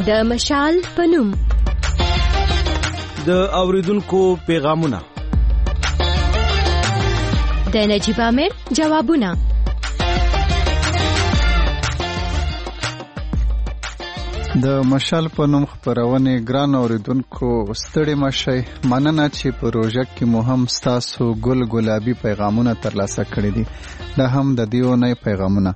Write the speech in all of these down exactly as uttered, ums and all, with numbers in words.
د مشال پنوم د اوریدونکو پیغامونه د نجیب امیر جوابونه د مشال په نوم خپرونه ګران اوریدونکو ستړي مشي مننه چې په روژه کې مو هم ستاسو ګل ګلابي پیغامونه ترلاسه کړی دي دا هم د دیو نه پیغامونه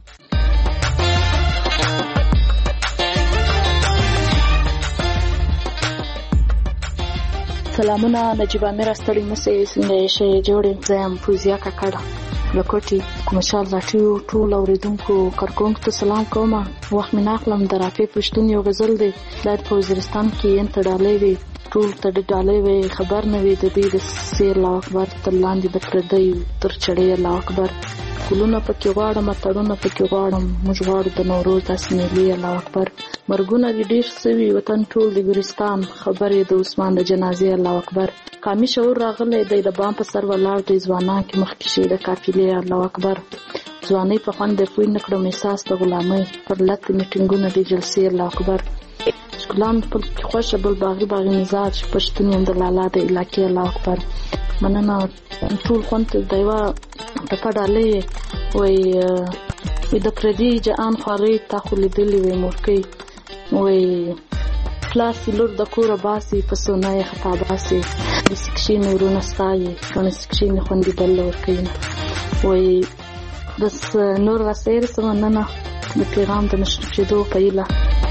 سلامونه نجیب امیر ستړي مشه څنګه شي جوړې زم فوزیا کاکړه لکوټي مشال راټیو ټول اوریدونکو کارکونکو ته سلام کوم وخت مې ناخلم درافه پښتون یو غزل دی د وزیرستان کې انت ډالې وي ټول ته ډالې وي خبر نه وي د دې د سیر الله اکبر تر لاندې د پردی تر چړې الله اکبر کولونه پکې غواړم تړونه پکې غواړم موږ غواړو د نوروز د سنېلي الله اکبر مرګونه دې ډیر سوي وطن ټول د ګورستان خبرې د عثمان د جنازې الله اکبر کامي شعور راغلی دی د بام په سر ولاړ دی ځوانان کې مخکې شي د قافلې الله اکبر ځواني په خوند د پوی نکړم احساس د غلامۍ پر لټ میټینګونه د جلسې الله اکبر ګلان په خوشه بل باغی باغی مزاج پښتون هم د لالا د علاقې الله اکبر مننه ټول خوند دیوا په پډالې وای د پردي جان خوري تا خو لیدلې وي مورکي وای کلاس لور د کور باسي په سونای خطا باسي د سکشي نورونه ستایي کنه سکشي نه خوندې بل ورکي وای د نور راسیر سمننه د پیغام د نشر کېدو پیله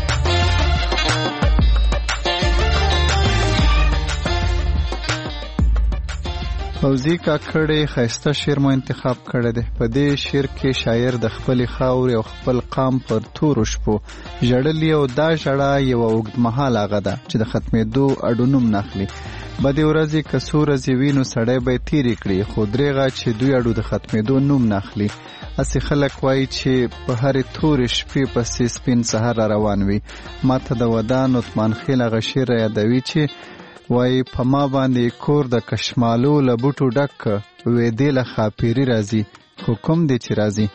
فوزی کاکړې خیسته شعر مو انتخاب کړی دی په دې شعر کې شاعر د خپل خاورې او خپل قام پر تورو شپو ژړلي او دا ژړا یو اوږدمهاله هغه ده چې د ختمېدو اډونوم نه اخلي بدې ورځې که څو ورځې وي نو سړی به یې تېرې کړي خو درېغه چې دوی اډو د ختمېدو نوم نه اخلي هسې خلک وایي چې په هرې تورې شپې پسې سپین سهار را روان وي ما ته د ودان عثمان خیل هغه شعر را یادوي چې وای په ما باندې کور د کشمالو له بوټو ډک وې دې له خاپيري راځي حکم دې چې راځي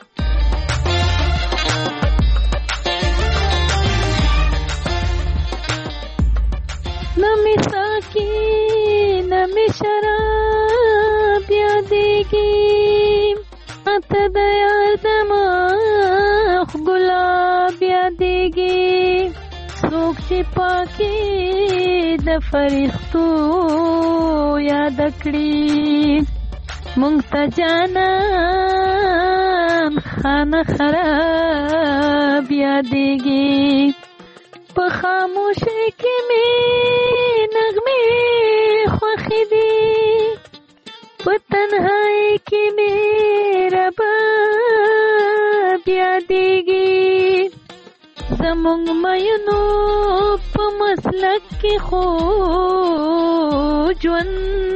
نمی ساکی نمی شراب یادیگی اتا دیار دماغ گلاب یادیگی سوک چی پاکی د فرښتو یاد کړی مونږ ته جانان خانه خراب یادېږي په خاموشۍ کې مې نغمې خوښې دي په تنهایۍ کې مې رباب یادېږي زمونږ مینو په مسلک کې خو ژوند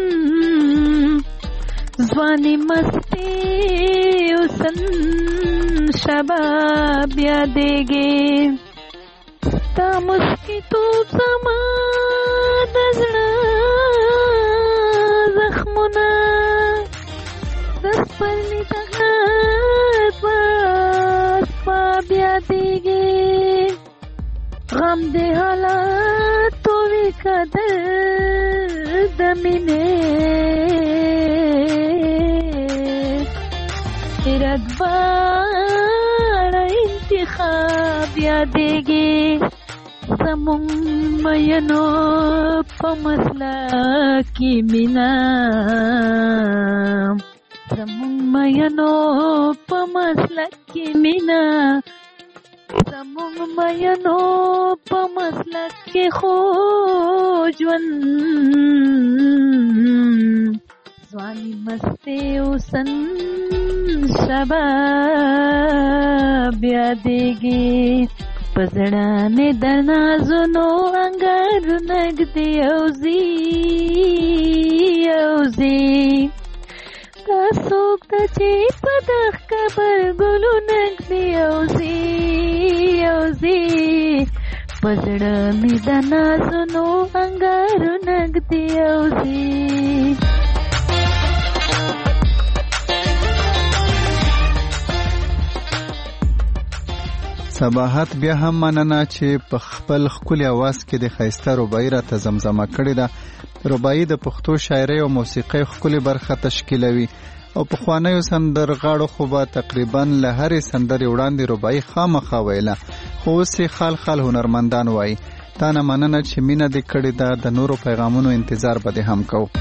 ځواني مستي حسن شباب یادېږي ستا مسکي توب زما د زړه زخمونه د سپرلي دغه اسباب یادېږي غم دې حالاتو وی قدر د مینې ارادبار انتخاب یادېږي زمونږ مینو په مسلک کې مینا زمونږ مینو په مسلک کې مینا زمونږ مینو په مسلک کې خو ژوند ځواني مستي حسن شباب یادېږي په زړه مې د نازونو انګار نږدې اوځي اوځي دا څوک ده چې په دغ قبر ګلو نږدې اوځي اوځي په زړه مې د نازونو انګار نږدې اوځي صباحت بیا هم مننه چې په خپل ښکلي اواز کې د ښایسته رباعي راته زمزمه کړې ده. رباعي د پښتو شاعرۍ او موسیقۍ ښکلې برخه تشکیلوي او پخوانیو سندرغاړو خو به تقریبا له هرې سندرې وړاندې رباعي خامخا ویله، خو اوس یې خال خال هنرمندان وایي. تا نه مننه چې مینه دې کړې ده. د نورو پیغامونو انتظار به دې هم کوو.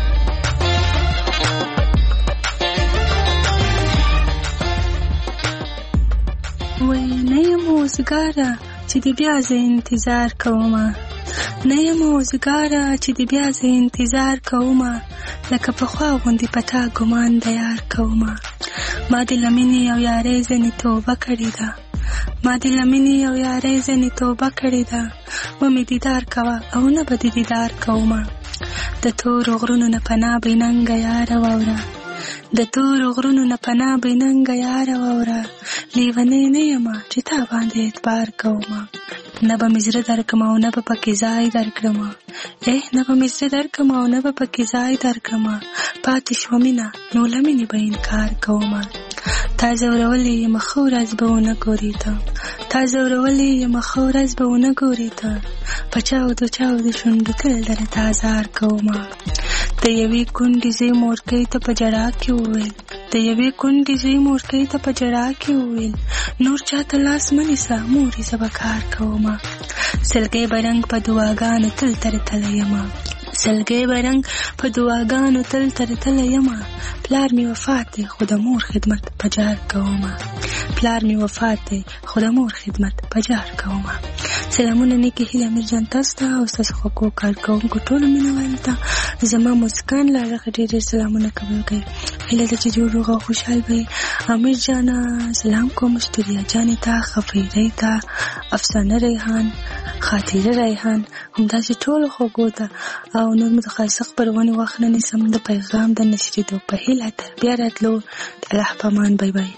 وای نه یم اوزګاره چې د بیا زه انتظار کومه، نه یم اوزګاره چې د بیا زه انتظار کومه، لکه پخوا غوندې په تا ګمان د یار کومه. ما د لمنې او یارۍ ځنې توبه کړې ده، ما د لمنې او یارۍ ځنې توبه کړې ده. ومې دیدار کوه او نه به د دیدار کومه، د تورو غرونو نه پناه بې ننګه یاره واوره، د تورو غرونو نه پناه بې ننګه یاره واوره. لیونۍ نه یمه چې تا باندې اعتبار کومه، نه به مې زړه درکړم او نه به پکې ځای درکړم، اه نه به مې زړه درکړم او نه به پکې ځای درکړم. پاتې شوه مینه نو له مینې به انکار کومه، تا ځورولې یم ښه ورځ به ونه ګورې ته، تا ځورولې یم ښه ورځ به ونه ګورې ته. په چاودو چاودو شونډو تل در تازار کومه، د یوې کونډې زوی مورکۍ ته په ژړا کې وویل، د یوې کونډې زوی مورکۍ ته په ژړا کې وویل، نور چاته لاس مه نیسه مورې زه به کار کومه. سلګۍ به رنګ په دعاګانو تل تر تله یمه، سلګۍ به رنګ په دعاګانو تل تر تله یمه. پلار مې وفات دی خو د مور خدمت په جار کومه، پلار مې وفات دی خو د مور خدمت په جار کومه. سلامونه نیکې هیلې امیر جان تاسو ته او ستاسو خوږو کارکوونکو ټولو مینوالو ته زما مسکان لاله ډېر ډېر سلامونه قبول کړئ. هیله ده چې جوړ روغ او خوشحال وئ. امیر جانه سلام کوم مشتریا جانې ته، خفیرۍ ته، افسانه ریحان، خاطره ریحان، همداسې ټولو خوږو ته. او نور مو د ښایسته خپرونې وخت نه نیسم، د پیغام د نشرېدو په هیله تر بیا راتلو. د الله په امان. بای بای.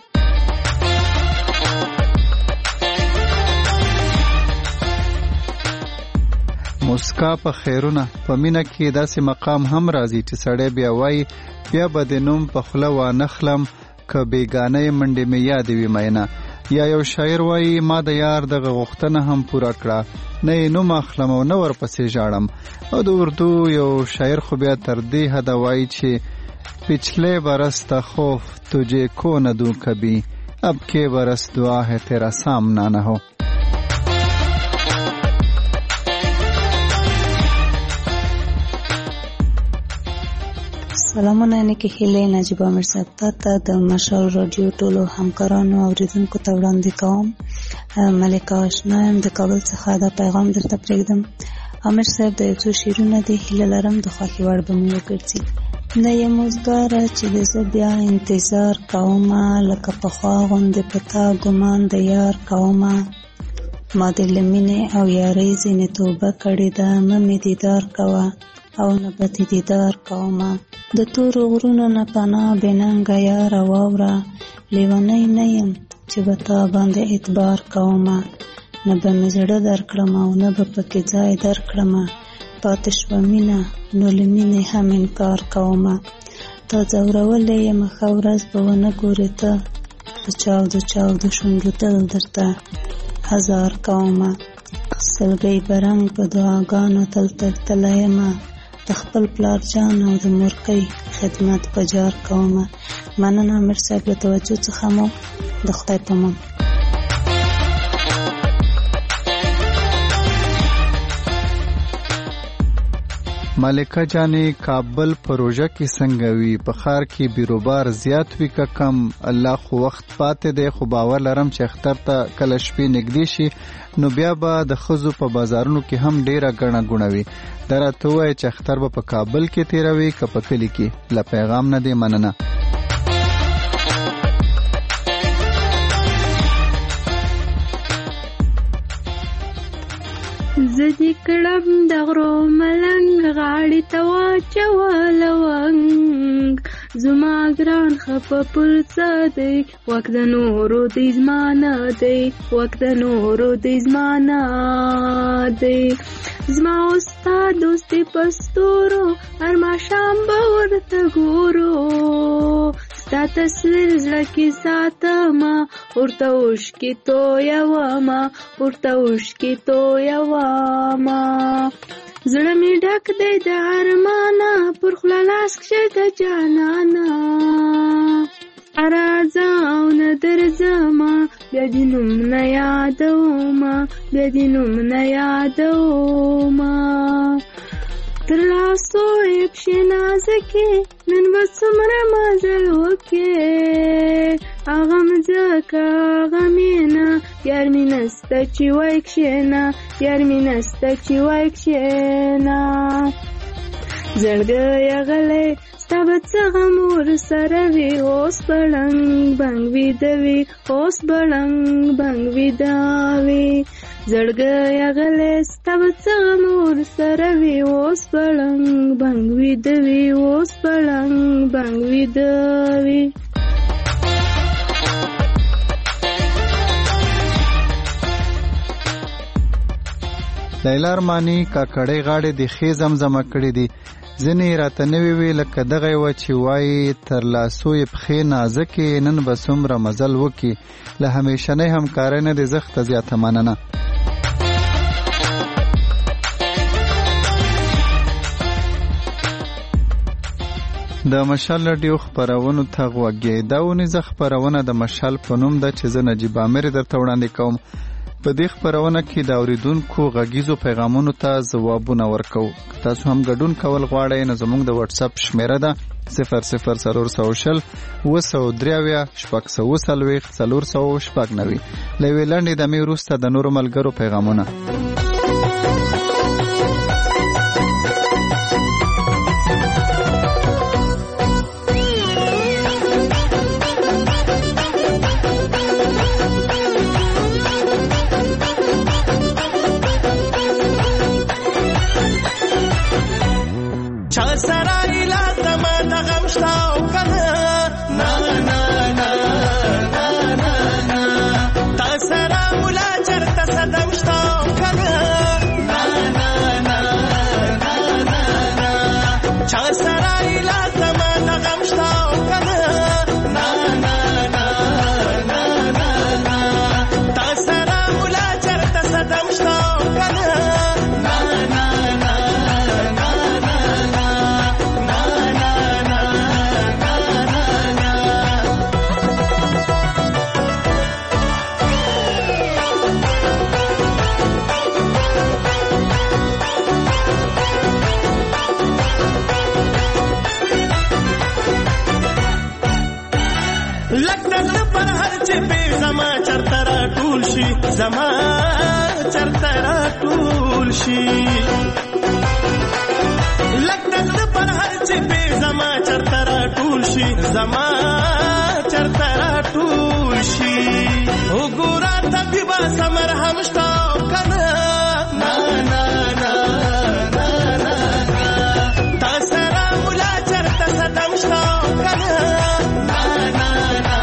مسکا په خیرونه په مینه کې داسې مقام هم راځي چې سړی بیا وایي بیا به د نوم په خوله وانخلم که بیګانه منډې مې یادې وي مینه. یا یو شاعر وایي ما د یار دغه غوښتنه هم پوره کړه، نه یې نوم اخلم او نه ورپسې ژاړم. او د اردو یو شاعر خو بیا تر دې حده وایي چې پچھلے برس تا خوف تجھے کو نہ دوں کبھی، اب کے برس دعا ہے تیرا سامنا نہ ہو. سلامونه نیکې هیلې نجیب امیر صاحب ته د مشال رادیو ټولو همکارانو او اوریدونکو ته وړاندې کوم. ملکه آشنا یم د کابل څخه دا پیغام درته پرېږدم. امیر صاحب د یو څو شعرونه دي، هیله لرم د خوښې وړ به مو وګرځي. نه یم اوزګاره چې د زه بیا انتظار کومه، لکه پخوا غوندې په تا ګمان د یار کومه. ما د له مینې او یارۍ ځینې توبه کړې ده، مه مې دیدار کوه او نه به دې دیدار کومه. د تورو غرونو نه پناه بې ننګه یاره واوره، لیونۍ نه یم چې به تا باندې اعتبار کومه. نه به مې زړه درکړم او نه به پکې ځای درکړمه. پاتې شوه مینه نو له مینې هم انکار کومه. تا ځورولې یم ښه ورځ به ونه ګورې ته، په چاودو چاودو شونډو تل درته هزار کومه. سلګۍ به رنګ په دعاګانو تل تر تله یمه، د خپل پلار جان او د مورکۍ خدمت په جار کومه. مننه امیر صاحب له توجه څخه مو د خدای په امان. ملکه جانې کابل پروژه کې څنګه وي؟ په ښار کې بیروبار زیات وي که کم؟ الله خو وخت پاتې دی، خو باور لرم چې اختر ته کله شپې نږدې شي نو بیا به د ښځو په بازارونو کې هم ډیره ګڼه ګوڼه وي. دا راته ووایه چې اختر به په کابل کې تیروي که په کلي کې؟ له پیغام نه دی مننه. زه دې کړم د غرو ملنګ، غاړې ته واچوه لونګ، زما ګران خفه پر څه دی، واک د نورو دی زما نه دی، واک د نورو دی زما نه دی. زما او ستا دوستي په ستورو، هر ماښام به ورته ګورو، ستا تصویر زړه کې ساتمه ورته اوښکې تویومه ورته اوښکې تویومه زړه مې ډک دی د ارمانه پر خوله لاس کښې د جانانه راځه او نه درځمه بیا دې نوم نه یادومه بیا دې نوم نه یادومه تر لاسو یې پښې نازکې نن به څومره مزل وکې هغه مځکه هغه مینه یار مې نسته چې وای کښېنه یار مې نسته چې وای کښېنه زړګی غلی ستا به څه غم ورسره وي اوس به ړنګ بنګ ویده وي اوس به ړنګ بنګ ویده وي زړګی غلی ستا به څه غم ورسره وي اوس به ړنګ بنګ ویده وي اوس به ړنګ بنګ ویده وي لیلا ارماني کاکړۍ غاړې د ښې زمزمه کړې دي ځینې راته نوې وي لکه دغه یې وه چې وایي تر لاسو یې پښې نازکې نن به څومره مزل وکړي له همیشنۍ همکارۍ نه دې زښته زیاته مننه د مشال رادیو خپرونو ته غوږ یې دا اونیزه خپرونه د مشال په نوم ده چې زه نجیب عامر درته وړاندې کوم په دې خپرونه کې د اوریدونکو غږیزو پیغامونو ته ځوابونه ورکوو تاسو هم ګډون کول غواړئ نو زموږ د واتس اپ شمیره ده صفر صفر څلور سوه شل اوه سوه درې اویا شپږ سوه څلوېښت څلور سوه شپږ نوي له یوې لنډې دمې وروسته د نورو ملګرو پیغامونه زما چرته راټول شي لکه پر هر چې به زما چرته راټول شي زما چرته راټول شي وګوره طبيبه سمر هم شته کنه نا نا نا نا نا تاسو را مولا چرته صدم شته کنه نا نا نا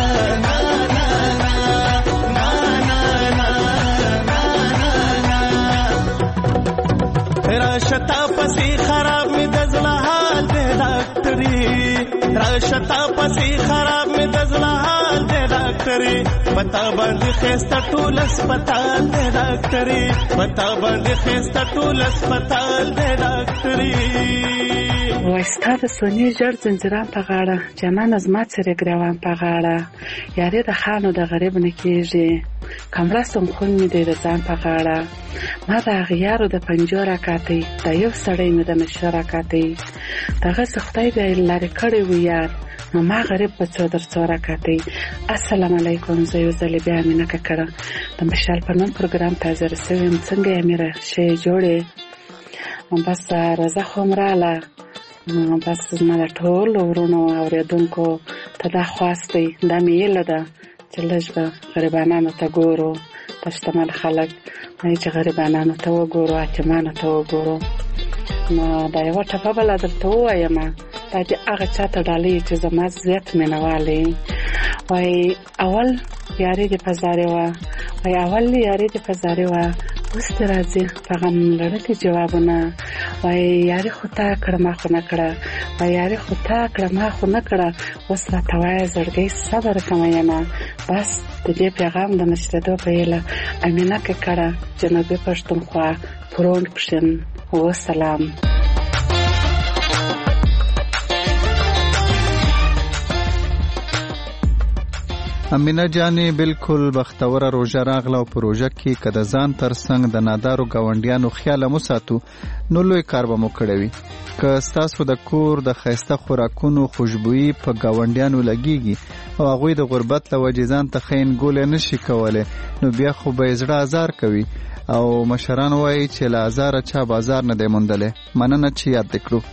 راشتا پسی خراب می دزلا حال دے ڈاکٹری راشتا پسی خراب می دزلا حال دے ڈاکٹری بتا باندې خسته ټول اسپیټال دے ډاکټري بتا باندې خسته ټول اسپیټال دے ډاکټري وایستا د سونی جړ زنجیران په غاړه جانان از ما سره ګروان په غاړه یاري د خانو د غریب نه کیږي کمره سم خون می دی د ځان په غاړه ما د غیارو د پنجوره کاته د یو سړی مې د مشوره کاته دغه سختای دی لارې کړی و یار نو ما غریب په څو در څوره کاته السلام علیکم زه یو ځل بیا مینه کړه د مشال په نوم پروګرام ته زر سویم څنګه یې میره شی جوړې بس رضا خومراله بس ما ټول ورونو اوریدونکو ته دا خواسته دا میله ده چې لږ به غریبانو ته ګورو د شتمن خلک چې غریبانو ته وګورو اتمانو ته وګورو نو دا یو ټپه بل درته وایم دا چې هغه چاته ډالۍ چې زما زیات مینوالې وای اول یاري دې پزارې وا وای اول یاري دې پزارې وا اوس راځي په غم لړکې جوابونه وای یاري خو تا کړه ما خو نه کړه وای یاري خو تا کړه ما خو نه کړه اوس راته وایه زړګی صبر کومه ینه بس د دې پیغام د نشریدو په هیله امینه ککړه جنوبي پښتونخوا پروند پښین وسلام. امینه جانې بالکل بختوره روژه راغله او په روژه کې که د ځان تر څنګ د نادارو ګاونډیانو خیال مو ساتو نو لوی کار به مو کړی وي. که ستاسو د کور د ښایسته خوراکونو خوشبويي په ګاونډیانو لګیږي او هغوی د غربت له وجې ځان ته ښه انګولی نشي کولی نو بیا خو به یې زړه ازار کوي او مشران وایي چې له ازاره چا بازار نه دی موندلی. مننه چې یاد دې کړو.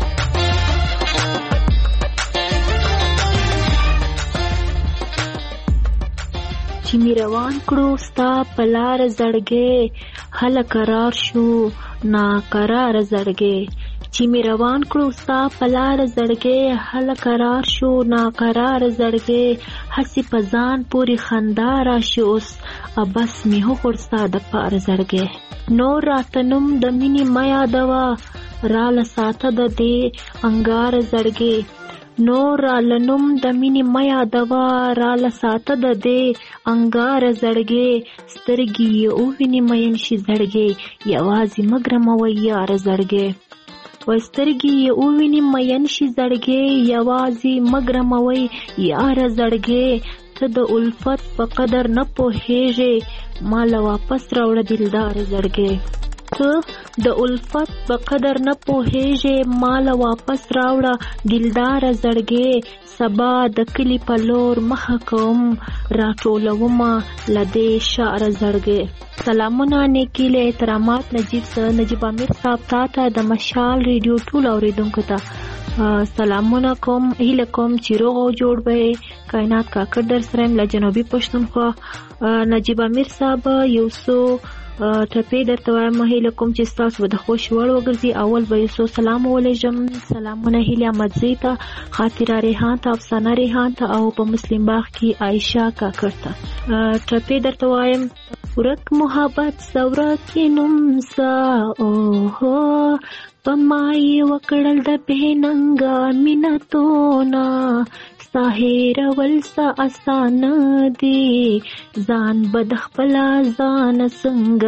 چې می روان کړو ستا په لار زړګې هله قرار شو ناقرار زړګې چې می روان کړو ستا په لار زړګې هله قرار شو ناقرار زړګې هسې په ځان پورې خندا راشي اوس بس می هوخور ستا د پار زړګې نور راته نوم د مینې مه یادوه راله ساته د دې انګار زړګې نور رالنم د مینې مه یادوه راله ساته د دې انګار زړګې سترګې یې ووینې مین شي زړګې یوازې مه ګرموه یار زړګې و سترګې یې ووینې مین شي زړګې یوازې مه ګرموئ یار زړګې ته د الفت په قدر نه پوهېږې ماله واپس راوړه دلدار زړګې ته د الفت په قدر نه پوهېږې ماله واپس راوړه دلدار زړګې سبا د کلي په لور مخه کوم راټولومه له دې شعر زړګې. سلامونه نیکي له احترامات نجیب نجیب امیر صاحب تا ته د مشال ریډیو ټول اوریدونکو ته سلامونه کوم هیله کوم چې روغ او جوړ به کائنات کاکړ در سره له جنوبي پښتونخوا نجیب امیر صاحب یو څو ټپې درته وایم هیله کوم چې ستاسو به د خوښ وړ وګرځي. اول به یو څو سلام ولیږم سلامونه هیله احمدزي ته خاطره ریحان ته افسانه ریحان ته او په مسلم باغ کې عایشه کاکړ ته ټپې درته وایم ورک محبت سورک نوم سا اوهو پمای وکړل د بهننګا مینتونا ساهر ولسا آسان دی ځان بد خپل ځان څنګه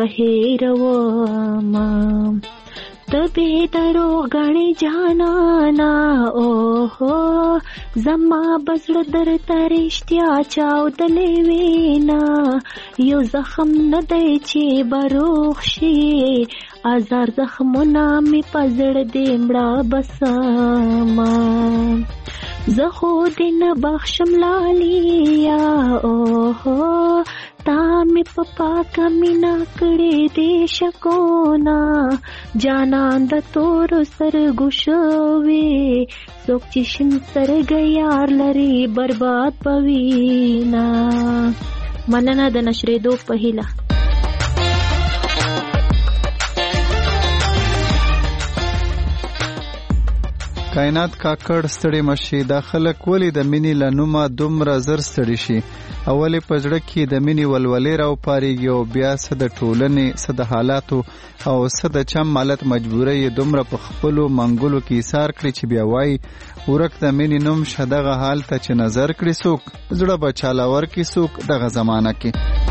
هیروما تبه درو غړي جانانا اوهو زما بسړ در ترشتیا چاو دلې وینا یو زخم نه دی چې بروخ شي ازار زخمونه می پزړ دې مړه بسما زه خو دې نه بخشم لالیا اوهو تا می پپا کمینا کړې دې شکونا جانان د تور سرګو شوي څوک چې شین سرګ یار لري برباد پوینا. مننه د نشریدو په هیله. کائنات کاکړ ستړي مشي دا خلک ولې د مینې له نومه دومره زر ستړي شي اولې په زړه کې د مینې ولولې راوپارېږي او بیا څه د ټولنې څه د حالاتو او څه د چم مالت مجبورۍ یې دومره په خپلو منګلو کې ایثار کړي چې بیا وایي ورک د مینې نوم شه دغه حال ته چې نظر کړي څوک زړه به چاله ورکړي څوک دغه زمانه کې.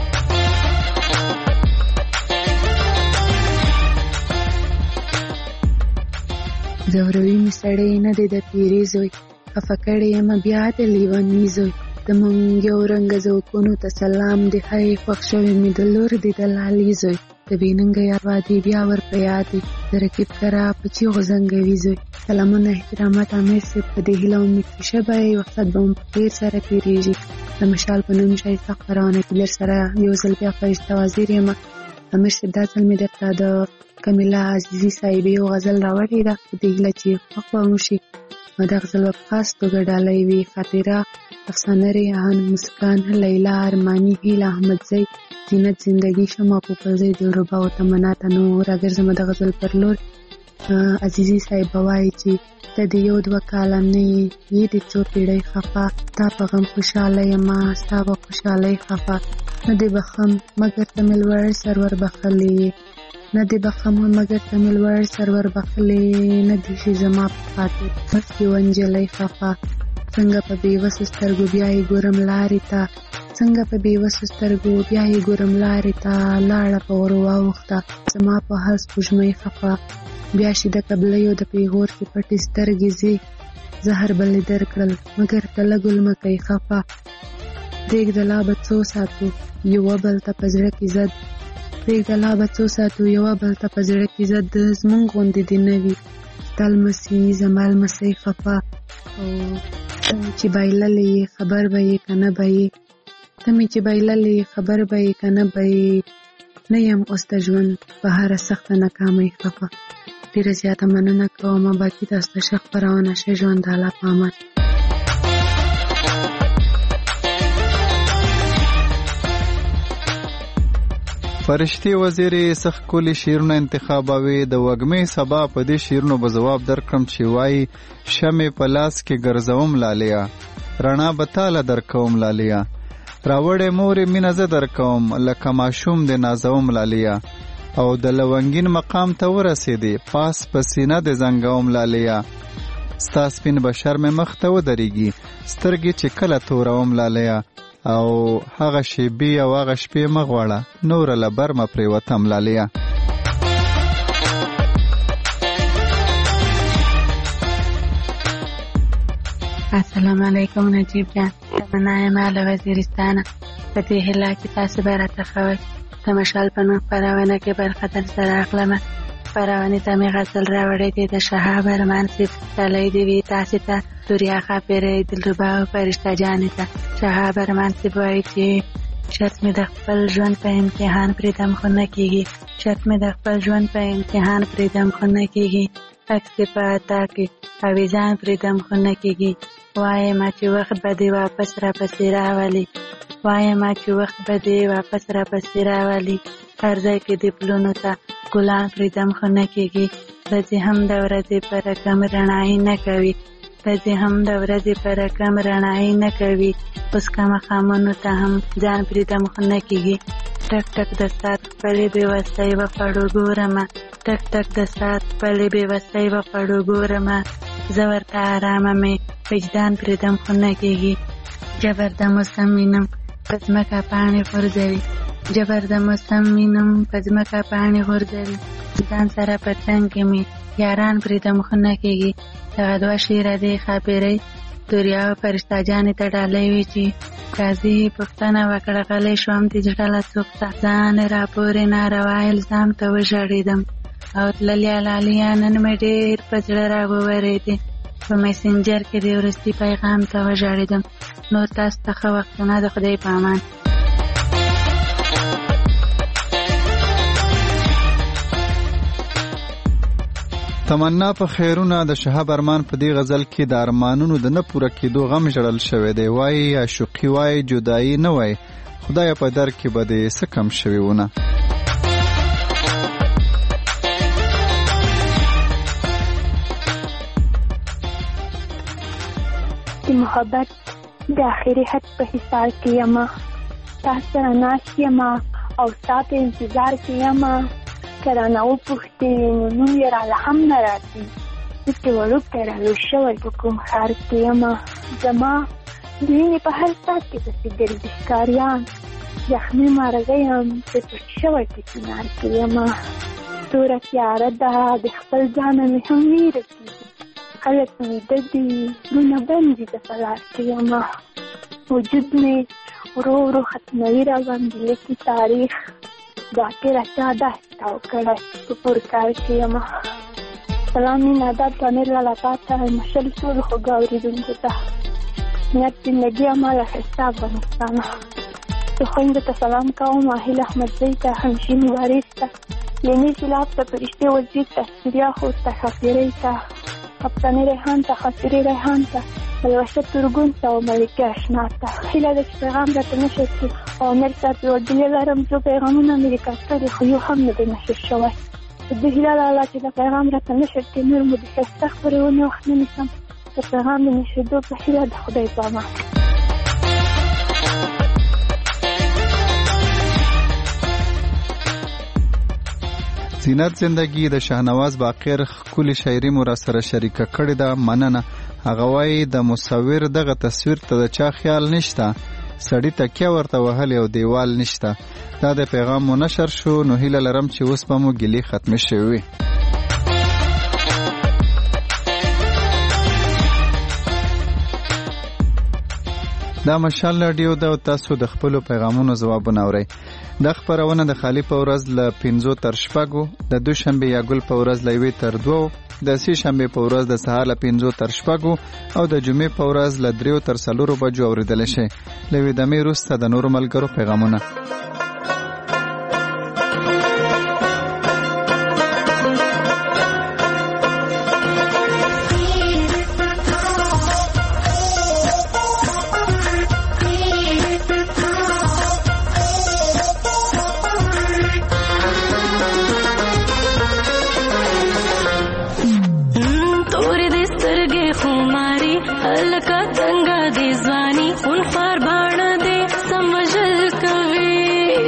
زوروي می سړی نه دی د پیرې زوی خفه کړی یم بیا د لیوني زوی د مونږ یو رنګ ذوقونو ته سلام دی هی خوښ شوی مې د لور دی د لالي زوی د بېننګه یاروا دی بیا ور په یاد دی د رقیب کرا په چیغو زنګوي زوی. سلامونه احترامات امیر صاحب په دې هیله امید چې ښه به یې وخت به مو په خیر سره تېرېږي. د مشال په نوم ښایسته خپرونه کې در سره یو ځل بیا فرشته وزیر یم. امیر صاحب دا ځل مې درته د کمیلا عزیزي صاحبې یو غزل راوړې ده په دې هیله چې خوښ به مو شي. دا غزل به په خاص توګه ډالۍ وي خاطره افسانه ریحان مسکان لیلا ارماني هیله احمدزی زینت زندگی شما پوپلزی دلربا او تمنا تنو راګرځم د غزل پر لور. عزیزي صاحب وایي چې ته د یو دوه کاله نه یې د څو پیړۍ خفه تا په غم خوشحاله یمه ستا په خوشحالۍ خفه نه دې بخم مګر ته مې لوړ سرور بخلي نه دی بخم مگر ته مې لوړ سرور بخلې نه دی شي زما په خاطر بس یوه نجلۍ خفه څنګه په بېوسو سترګو بیا یې ګورم لارې ته څنګه په بېوسو سترګو بیا یې ګورم لارې ته لاړه په غرو واوښته زما په هر سپوږمۍ خفه بیا شي د قبلیو د پیغور کې پټې سترګې ځي زهر بلې درکړل مګر ته لږ لمکۍ خفه پرېږده لا به څو ساتو یوه بل ته په زړه کې زد پرېږده لا به څو ساتو یوه بل ته په زړه کې زد زمونږ غوندې دې نه وي ستا لمسي زما لمسی خفه او ته مې چې بایللې یې خبر به یې که نه به یې ته مې چې بایللې خبر به یې که نه به یې نه یم اوس د ژوند په هره سخته ناکامۍ خفه ډېره زیاته مننه کومه باقي تاسو ته ښه خپرونه شه ژوند د الله په امان فرشتي وزیرې سخت کولی شعرونه انتخابوي د وږمې سبا په دې شعرونو به ځواب درکړم چې وایي شمې په لاس کې ګرځوم لالیا رڼا به تاله درکوم لالیا راوړې مورې مینه زه درکوم لکه ماشوم دې نازوم لالیا او د لونګین مقام ته ورسېدې پاس په سینه دې زنګوم لالیا ستا سپین بشر مې مخ ته ودرېږي سترګې چې کله توروم لالیا او هغه شیبې او هغه شپې مه غواړه نوره له بر مه پرېوتم لالیا السلام علیکم نجیب جان تمنا یم له وزیرستانه په دې هیله کې تاسو به راته ښه وایي د مشال په نوم خپرونه کې برخه درسره اخلمه خپرونې ته مې غزل راوړی دی د شهاب ارمان صیب ډالۍ دې وي تاسې ته دوریا ښاپیرۍ دلربا او فرشته جانې ته شهاب ارمان صیب وایي چې شرط مې د خپل ژوند په امتحان پرېږدم خو نه کېږي شرط مې د خپل ژوند په امتحان پرېږدم خو نه کېږي عکس دې په عطا کې اویزان پرېږدم خو نه کېږي وایم چې وخت به دې واپس راپسې راولي وایم چې وخت به دې واپس راپسې راولي هر ځای کې دې پلونو ته ګلان پرېږدم خو نه کېږي ورځې هم د ورځې په رقم رڼایي نه کوي ورځې هم د ورځې په رقم رڼایي نه کوي اوس که مخامونو ته هم ځان پرېږدم خو نه کېږي ټک ټک د ساعت خپلې بېوسۍ وخوړو ګورمه ټک ټک د ساعت خپلې بېوسۍ وخوړو ګورمه زه ورته ارامه مې وجدان پرېږدم خو نه کېږي جبر د موسم وینم په ځمکه پاڼې غورځوي جبر د موسم وینم په ځمکه پاڼې غورځوي ځان سره په څنګ کې مې یاران پرېږدم خو نه کېږي دغه دوه شعره دې ښاپیرۍ دوریا او فرشته جانې ته ډالۍ وي چې قاضي پوښتنه وکړه غلی شوم د زړه له سوخته ځان راپورې ناروا الزام ته وژړېدم او تللیا لالیا نن مې ډېر په زړه راوورېدې په میسنجر کې د وروستي پیغام ته وژړېدم نور تاسو ته ښه وختونه د خدای په امان تمنا په خیرونه د شهاب ارمان په دې غزل کې د ارمانونو د نه پوره کېدو غم ژړل شوی دی وایي عاشقي وایي جدایي نه وایي خدایه په در کې به دې څه کم شوي ونه د محبت د آخري حد په حصار کې یم تاسو سره ناست یم او ستا په انتظار کې یم که رانه وپوښتې نو نوم یې راله هم نه راځي زه چې وړوکی رالوی شوی په کوم ښار کې یم زما د وینې په هر ساعت کې پسې ګرځي ښکاریان زخمي مرغه یم چې پټ شوی په چنار کې یم توره تیاره ده د خپل ځانه مې هم ویره کېږي خلک ویده دي زړونه بند دي د فلار کې یم وجود مې ورو ورو ختموي راباندې لیکي تاریخ ذاکره چا داسې تاو کړی په پور کار کې یم سلام مینه ادب پامیر لاله تا ته مشل ټولو خوږو اورېدونکو ته نیت زندګي اماله ښایسته افغانستانه زه خویندو ته سلام کوم اهیل احمدزۍ ته همشین وارث ته لیني سیلاب ته فرشتې وزیر ته سوریا خور ته ښاپیرۍ ته کپتاني ریحان ته خاطرې ریحان ته الوشه ترګون ته او ملکې اشنا ته هیله ده چې پیغام راته نشر کړي او امیر صاحب یو ډیلې لرم څو پیغامونه مې ریکارډ کړي خو یو هم نه دی نشر شوی زه هیله لرله چې د پیغام راته نشر کړي نور مو د ښایسته خپرونې وخت نه نیسم د پیغام د نشرېدو په هیله د خدای په امان زینت زندگی د شاهنواز باقر ښکلې شاعري مو را سره شریکه کړې ده، مننه. هغه وایي د مصور دغه تصویر ته د چا خیال نشته، سړی تکیه ورته وهلی او دیوال نشته. دا د پیغام مو نشر شو، نو هیله لرم چې اوس به مو ګیلې ختمې شوې وي. دا مشال راډیو ده او تاسو د خپلو پیغامونو ځوابونه اورئ. دا خپرونه د خالی په ورځ له پنځو تر شپږو، د دوشنبې یا ګل په ورځ له یوې تر دوو، د سې شنبې په ورځ د سهار له پنځو تر شپږو او د جمعې په ورځ له دریو تر څلورو بجو اورېدلی شئ. له یوې دمې وروسته د نورو ملګرو پیغامونه. هلکه څنګه دې ځواني خون خوار باڼه دې سم وژل کوي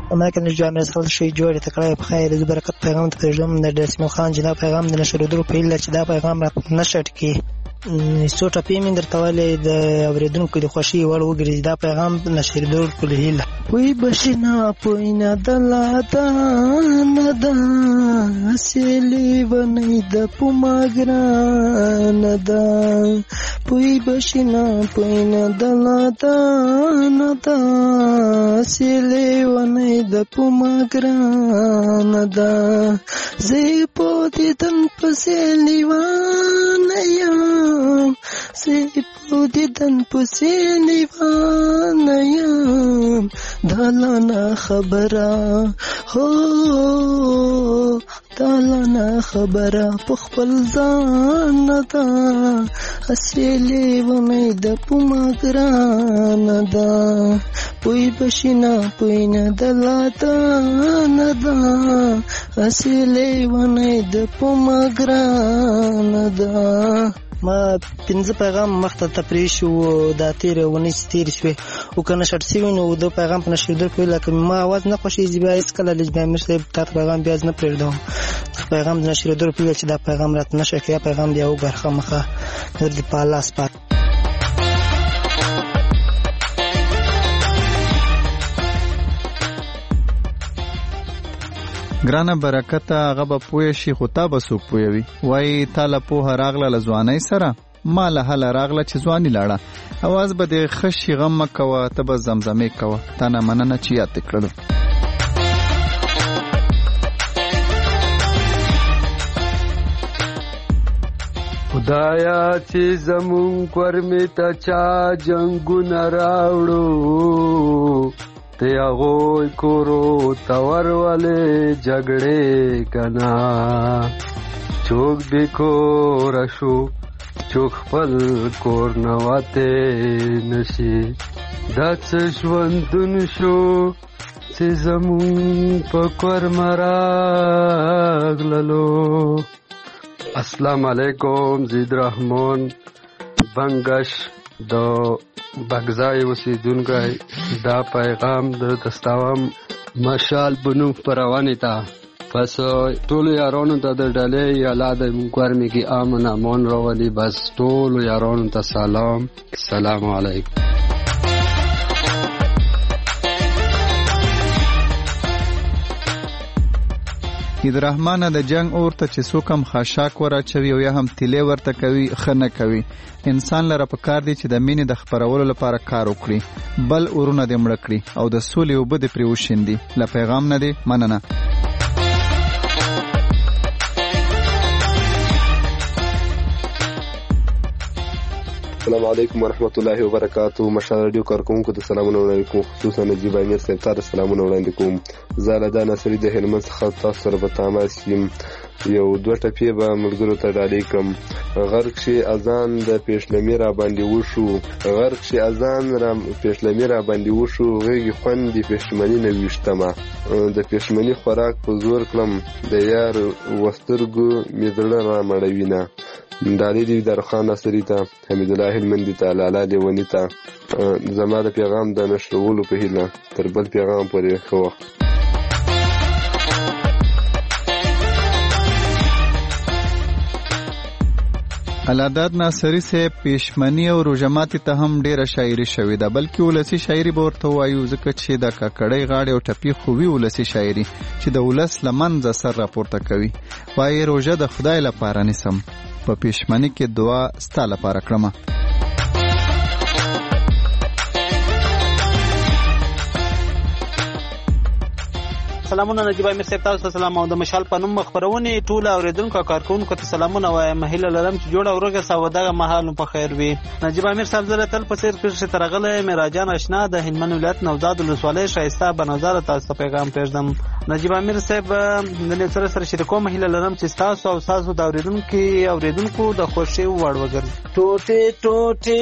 ما كان الجامعة خلص شيء جوري تقرأ بخير إذا بركة پیغام تفرجم در دسم خان جنا پیغام در نشر درو پیل چې دا پیغام را نشر کی څو ټپې مې درته ویلې د اورېدونکو د خوښۍ وړ وګرځي دا پیغام نشر درو کول هیله وی بشنا پوینا دلا دا ندا سیلی ونی د پماګرا ندا پوی بشنا پوینا دلا دا ندا سیلی ونی د پماګرا ندا زی پوتی تن پسیلی وانیا زی پوتی تن پسیلی وانیا دالانا خبره هو دالانا خبره پخپل ځان دا اصلي ومې د پمګران دا پوی بشینا پوی نه دلاتا نه دا اصلي ومې د پمګران دا ما پنځه پیغام مخته تپری شو دا تیر ونی ستیر شو او کنه شرط سی نو د پیغام په نشو در کوي لکه ما आवाज نه خوشي زیبا اس کله لږ به مرسته تا پیغام بیا نه پردم پیغام د نشو در کوي چې دا پیغام رات نشه کیا پیغام بیا وګرخه مخه در دی پالاس پات ګرانه برکت هغه به پوه شي خو تا به څوک پوهوي وایي تا له پوهه راغله له ځوانۍ سره ما له هله راغله چې ځواني لاړه اواز به دې ښه شي غم مه کوه ته به زمزمې کوه تا نه مننه چې یاد دې کړلو خدایا چې زمون کورمې ته چا جنګونه راوړو ته هغوی کورو تور ولې جګړې کنا چوک بې کوره شو چوک خپل کور نه وتی نشي دا څه ژوندون شو چې زمون په کورمه راغللو السلام علیکم زید رحمان بنگش د بغزای اوسیدونکی دا پیغام د دستاوم مشال بنو پروانه تا پس ټول یارانو ته د ډلې یالا د ګورمې کې امن امان راولي بس ټول یارانو ته سلام السلام علیکم د رحمانه د جنگ اور ته چې څوک هم خاشاک وراچوي او یا هم تیلې ورته کوي ښه نه کوي انسان لره پکار دی چې د مینې د خپرولو لپاره کار وکړي بل اورونه دې مړه کړي او د سولې اوبه دې پرې وشیندي له پیغام نه دی مننه السلام علیکم ورحمت الله وبرکاتہ مشال رادیو کارکونکو ته سلامونه وړاندې کوم خصوصا نجیب امیر صاحب ته سلامونه وړاندې کوم زه دا نصری د هلمند څخه تاسو سره په تماس یم یو دوه ټپې به ملګرو ته ډالۍ کړم غرق شي اذان د پیشلمي را باندې وشو غرق شي اذان را پیشلمي را باندې وشو غېږي خوندې پښمنۍ نه ویشتمه د پښمنۍ خوراک په زور کړم د یار وسترګو مې زړه را مړوینه ډالۍ دی درخان نصری ته حمید الله هلمندي ته لالا دیونی ته زما د پیغام د نشرولو په هیله تر بل پیغام پورې ښه وخت علادات ناصری صاحب پېشمنی او روژماتي ته هم ډیره شاعري شوې ده بلکې ولسی شاعري به ورته وایو ځکه چې د کاکړۍ غاړې او ټپي خو وي ولسی شاعري چې د ولس له منځه سر راپورته کوي وایي روژه د خدای لپاره نیسم په پېشمنی کې دعا ستا لپاره کړمه سلامونه نجیب امیر صاحب تاسو سلام او د مشال په نوم خبرونه ټول اوریدونکو کارکونکو ته سلامونه وایم مهیله لرم چې جوړ اورګه سوداګه مهال په خیر وي نجیب امیر صاحب زره تل په سیر کې ترغله مراجان آشنا د هلمند ولایت نوزاد ولسوالۍ شایسته بنظر تاسو پیغام پېژدم نجیب امیر صاحب د سره سره شریکو مهیله لرم چې تاسو او تاسو د اوریدونکو اوریدونکو د خوشي وړ وګرځي ټوټه ټوټه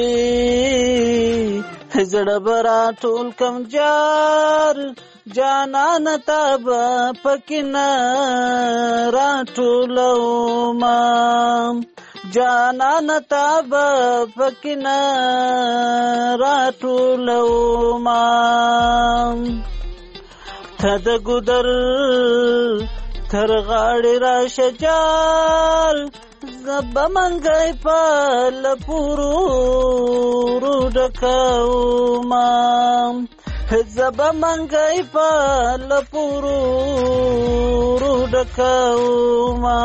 زړه برا ټول کم جار جانان تاب پکنا راټولو ما جانان تاب پکنا راټولو ما کد ګودر تر غاړې راشه جار زبا منګی په لپورو رو ډکوما زبا منګی په لپورو رو ډکوما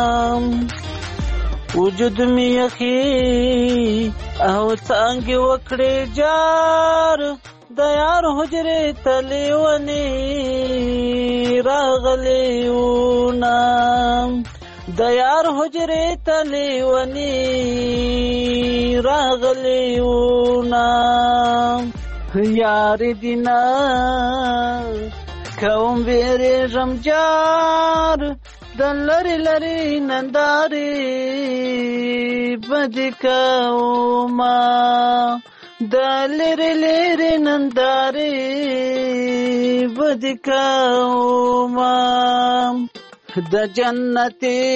وجود می یخی او څانګې وکړې جار د یار حجرې ته لیونی راغلیونه د یار حجرې ته لیونی راغلیونه یار دینا کوم بیریږم جار د لرې لرې نندارې بدې کومه د لرې لرې نندارې بدې کومه د جنتي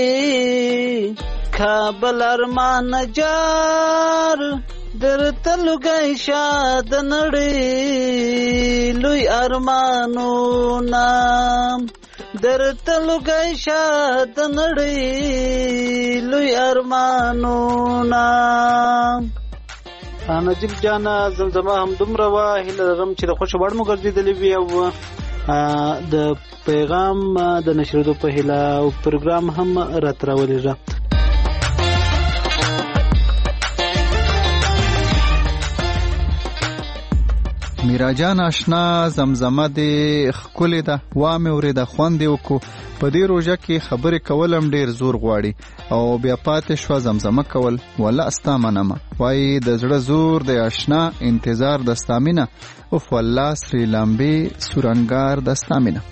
کابل ارمان جار درته لوګی شه د نړۍ لوی ارمانونه درته لوګی شه د نړۍ لوی ارمانونه نجیب جانا زمزمه هم دومره وه هیله لرم چې د خوښ وړ مو ګرځېدلې وي او د پیغام د نشریدو په هیله او پروګرام هم راته راولېږه. میراجان آشنا زمزمه دې ښکلې ده وامې اورېده خوند یې وکړو په دې روژه کې خبرې کول هم ډېر زور غواړي او بیا پاتې شوه زمزمه کول والله ستا منمه وایي د زړه زور د آشنا انتظار د ستا مینه اوف والله سرې لامبې سورنګار د ستا مینه.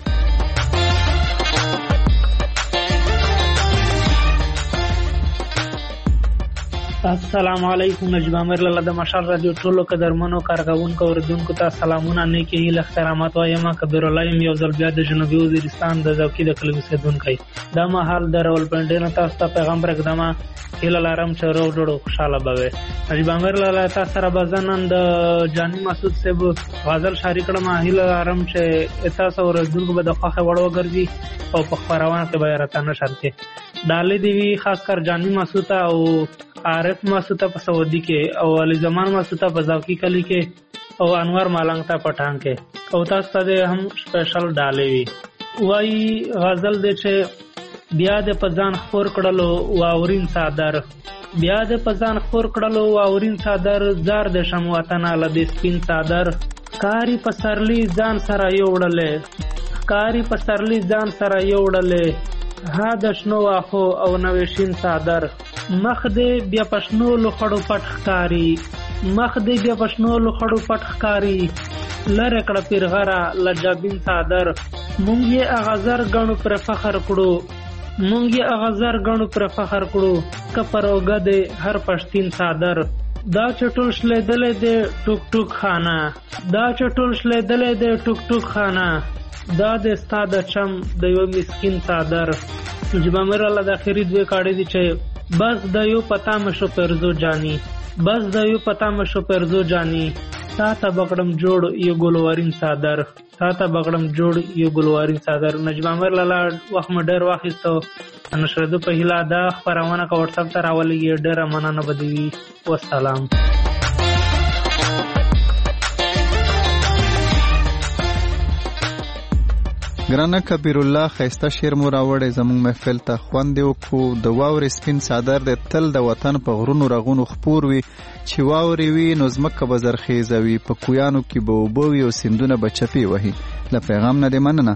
السلام علیکم نجیب امیر لاله د مشال رادیو ټولو قدرمنو کارکوونکو اوریدونکو ته سلامونه نیکې هیلې احترامات وایم. کبیر الله یم یو ځل بیا د جنوبي وزیرستان د ذوقي د کلي اوسېدونکی دا مهال د راولپنډۍ نه تاسو ته پیغام پرېږدمه هیله لرم چې روغ جوړ او خوشحاله به وئ. نجیب امیر لاله تاسو سره به زه نن د جاني مسعود صاحب غزل شاعري کړم. هیله لرم چې تاسو اوریدونکو به د خوښې وړ وګرځي او په خپرونه کې به یې راته نشر کړي. ډالۍ دې وي خاص کر جاني مسعود او عارف مسعود په سعودي کې او علي زمان مسعود په ذوقي کلی کې او انور مالنګ ته پټان کې او تاسو ته هم سپیشل ډالۍ وي. وایي غزل دې چې بیا دې په ځان خور کړلو واورین صادر بیا دې په ځان خور کړلو واورین صادر زار دې شم وطن له دې سپین صادر کاری په سرلی ځان سره یوړلې کاری په سرلی ځان سره یوړلې ها د شنو واخو او نوې شین صادر مخ دې بیا پښنو لخړو پټ ښکاری مخ دې بیا پښنو لخړو پټ ښکاری لره کړه پیرغره لجابین صادر مونږ یې اغزر غنو پر فخر کړو مونږ یې اغزر غنو پر فخر کړو کپروګه دې هر پښتین صادر دا چټول شلې دلې دې ټوک ټوک خانه دا چټول شلې دلې دې ټوک ټوک خانه دا د استاد چم د یو مسکین صادر. نجیب امیر الله د اخري دوه کاړې دي چې بس د یو پتا مشو پرزو جانی بس د یو پتا مشو پرزو جانی تا ته بغړم جوړ یو ګلوارین صادر تا ته بغړم جوړ یو ګلوارین صادر. نجیب امیر الله وخت م ډېر واخیستو نشریدو په هیله دا خپرونه کا واتساپ ته راولېږي ډېره مننه به دې وي. والسلام. ګرانه کبیر الله خیسته شعر مو راوړی زموږ محفل ته خوند یې وکړو. د واورې سپین صادر د تل د وطن په غرونو رغونو خپور وي چې واورې وي نو ځمکه به زرخیزه وي په کویانو کې به اوبه وي او سیندونه به چپې وهي. له پیغام نه دې مننه.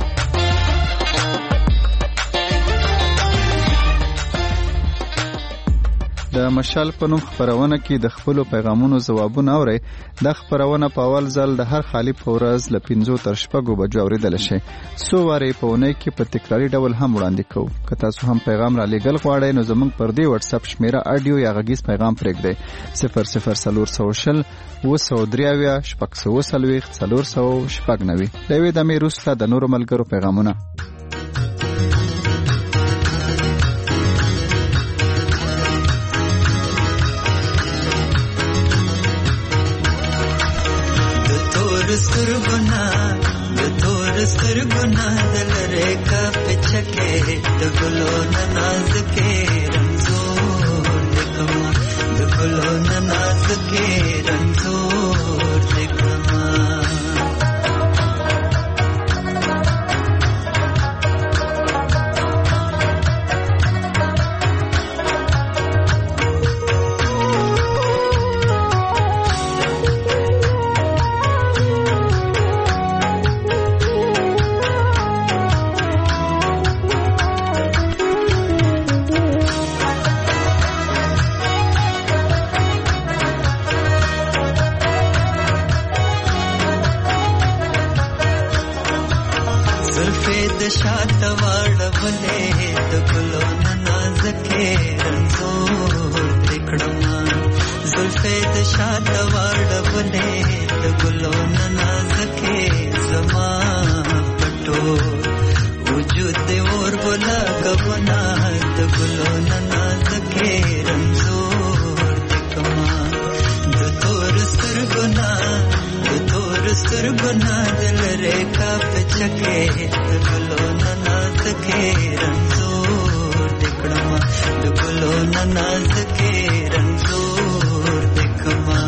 د مشال په نوم خپرونه کې د خپلو پیغامونو ځوابونه اورئ. دا خپرونه په اول ځل د هر خالي په ورځ له پنځو تر شپږو بجو اورېدلی شئ. څو وارې په اونۍ کې په تکراري ډول هم وړاندې کوو. که تاسو هم پیغام را لیږل غواړئ نو زموږ پر دې وټساپ شمېره اډیو یا غږیز پیغام پرېږدئ صفر صفر څلور سوه شل اوه سوه درې اویا شپږ سوه څلوېښت څلور سوه شپږ نوي. له یوې دمې وروسته د نورو ملګرو پیغامونه. سترګنا د تور سترګونه دلره کا پچکه د ګلو ناز کې رنزور دکما د ګلو ناز کې رنزور دکما شاته واړولې د ګلو ناز کې رنزور دکړما زلفې د شاته واړولې د ګلو ناز کې زما پټو وجود دې اور بولا کبنا د ګلو ناز کې رنزور دکما د تور سترګنا د تور سترګنا دل ریکا پچکه ګلو ناز کې رنزور دکړما د ګلو ناز کې رنزور دکما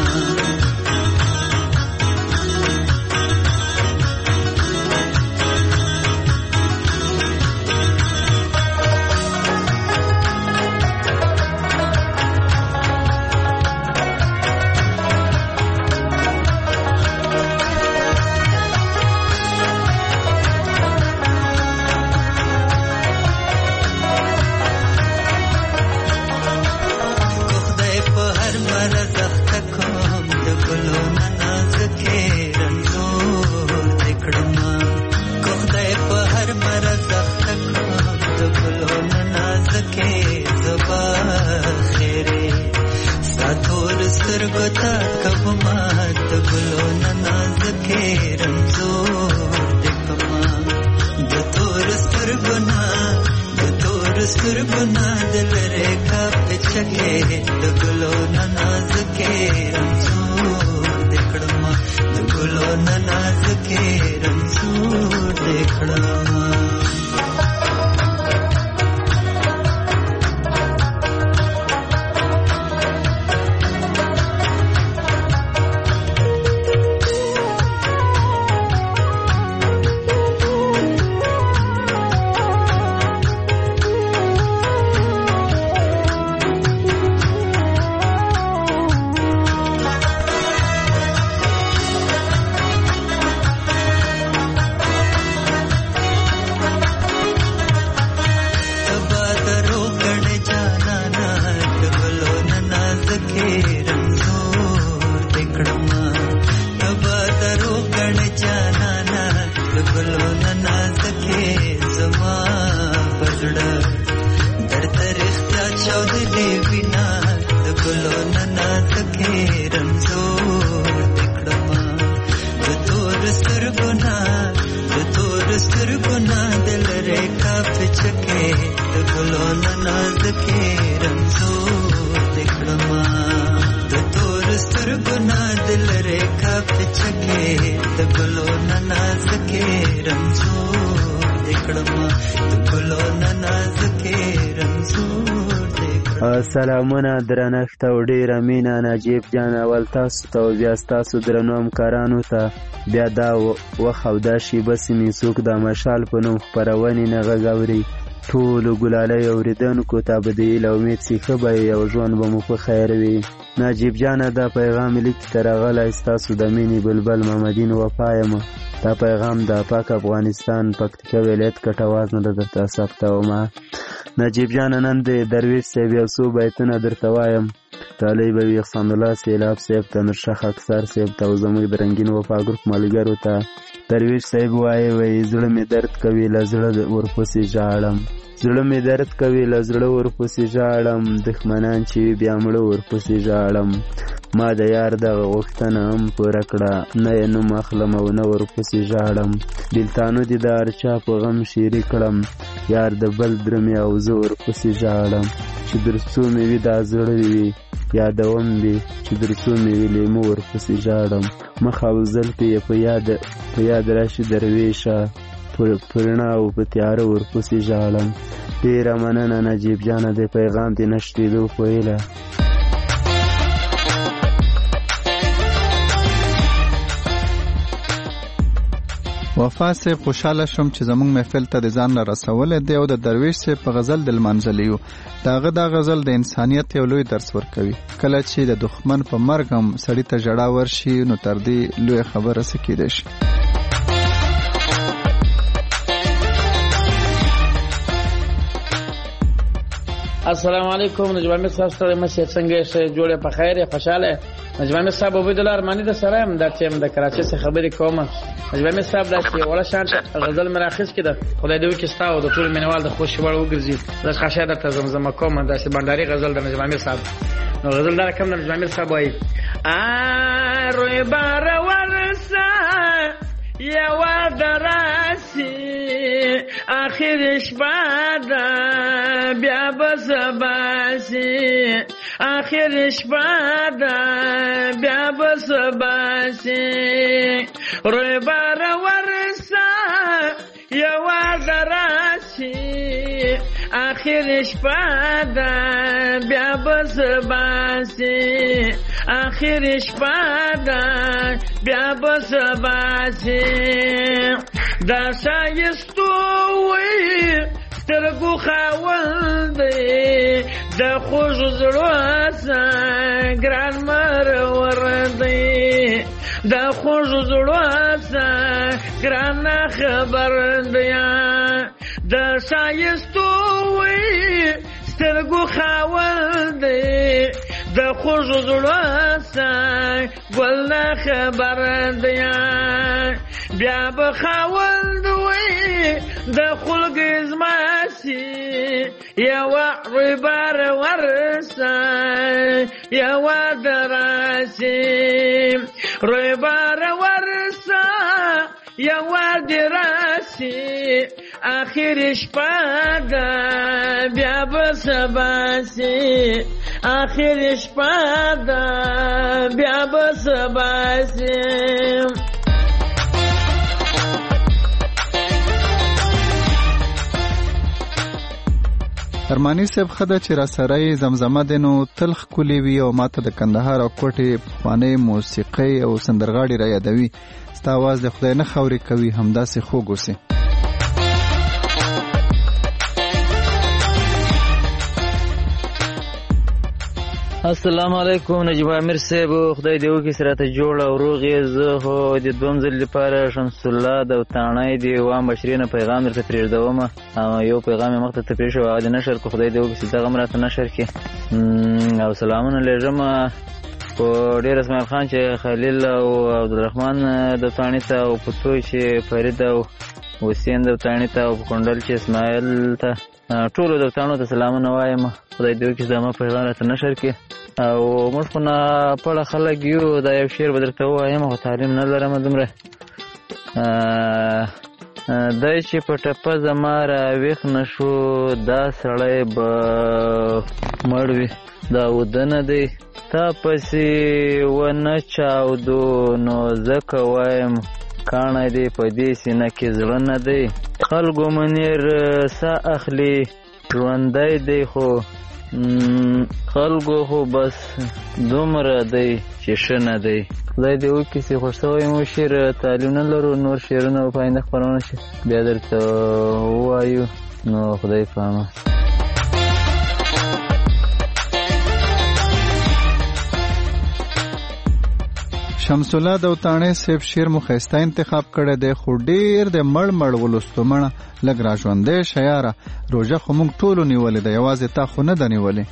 سلامونه درنښت او ډیره مینه نجیب جان اول تاسو ته او بیا ستاسو درنو همکارانو ته بیا دا وخت او دا شیبه سیمې څوک د مشال په نوم خپرونې نه غږ اوري ټولو ګلالۍ اورېدونکو ته به د هیله امید سي ښه به یې او ژوند به مو په خیر وي نجیب جانه دا پیغام لیکي ته راغلی ستاسو د مینې بلبل محمدین وفا یم دا پیغام د پاک افغانستان پکتیکا ولایت کټواز نه درته ثبتومه نجیب جانه نن د درویش صاحب یو څو بیتونه درته وایم طالب به وي احسان الله سیلاب صاحب ته نرشخ اکثر صاحب ته او زموږ د رنګین وفا ګروپ ملګرو ته درویش صاحب وایي وایي زړه مې درد کوي له زړه ورپسې ژاړم زړه مې درد کوي له زړه ورپسې ژاړم دښمنان چې وي بیا مړه ورپسې ژاړم ما د یار دغه غوښتنه هم پوره کړه نه یې نوم اخلم او نه ورپسې ژاړم بېلتانو دې د هر چا په غم شیري کړم یار د بل درمې او زه ورپسې ژاړم چې در څو مې وي دا زړه وي یادوم دې چې درڅو مې ویلې مو ورپسې ژاړم مخ او زلفې یې په یاد په یاد راشي درویشه پرنا او په تیاره ورپسې ژاړم ډېره مننه نجیب جانه د پیغام دې نه شتېدو پویله وفا صاحب خوشحاله شوم چې زموږ محفل ته د ځان را رسولی دی او د درویش صاحب په غزل د لمانځلی یو د هغه دا غزل د انسانیت یو لوی درس ورکوي کله چې د دښمن په مرګ هم سړي ته ژړا ورشي نو تر دې لویه خبره څه کیدی شي السلام علیکم نجیب امیر صاحب ستړی مه شئ څنګه یې جوړې په خیر یې خوشحاله نجیب امیر صاحب عبیدالله ارماني د سره یم دا چې یم د کراچۍ څخه خبرې کوم نجیب امیر صاحب دا چې وړه شان غزل مې راخیستې ده خدای دې وکړي ستا او د ټولو مینهوال د خوښې وړ وګرځي زه خاصه درته زمزمه کوم داسې بنډاري غزل د نجیب امیر صاحب نو غزل دا رقم د نجیب امیر صاحب وایي روی باره ورسه یوه دراسي آخر شپه ده بیا به سباسي آخر شپه ده بیا به سباسي روی باره ورسه یوه دراسي آخر شپه ده بیا به سباسي آخر شپه ده بیا به سباسي دا شایستو وی سترګو خاوند دی د خوږو زړو سه ګران مرور دی د خوږو زړو سه ګران خبر دی د شایستو وی سترګو خاوند دی د خوږو زړو سه ګل نه خبر دی بیا به خاوند وی د خلګې زما سي یوه رویبار ورسه یوه دراسي رویبار ورسه یوه دراسي آخر شپه ده بیا به سباسي آخر شپه ده بیا به سباسي ارمانی صاحب خده چې را سره یې زمزمه دی نو تل ښکلې وي او ماته د کندهار او کوټې پخوانۍ موسیقۍ او سندرغاړي را یادوي ستا اواز د خدای نه خاورې کوي همداسې خوږ اوسې السلام علیکم نجیب امیر صاحب خدای دې وکړي چې راته جوړ او روغ یې زه خو د دویم ځل لپاره شمس الله د وطاڼۍ د وام بشري نه پیغام درته پرېږدوم او یو پیغام یې مخته ته پرېښی و هغه دې نشر کړو خدای دې وکړي چې دغه هم راته نشر کړي او سلامونه لېږم په ډېر اسماعیل خان چې خلیل او عبدالرحمن د وطاڼۍ ته او په څو چې فرید او حسین د وطاڼۍ ته او په کونډل چې اسماعیل ته ټولو د وطاڼو ته سلامونه وایم خدای دې وکړي چې زما پیغام راته نشر کړي او موږ خو ناپړه خلک یو دا یو شعر به درته ووایم خو تعلیم نه لرم دومره دی چې په ټپه زما راویښ نه شو دا سړی به مړ وي دا وده نه دی تا پسې ونه چاودو نو ځکه وایم کاڼی دی په دې سینه کې زړه نه دی خلکو منیر سا اخلي ژوندی دی خو خلکو خو بس دومره دی چې ښه نه دی خدای دې وکړي چې خوښ شوی مو شعر تعلیم نه لرو نور شعرونه په آینده خپرونه شي بیا درته ووایو نو خدای پامه شمس الله د وطاڼۍ صاحب شعر مو ښایسته انتخاب کړی دی خو ډېر د مړ مړ ولوستو مړه لږ را ژوندی شه یاره روژه خو موږ ټولو نیولې ده یوازې تا خو نه ده نیولې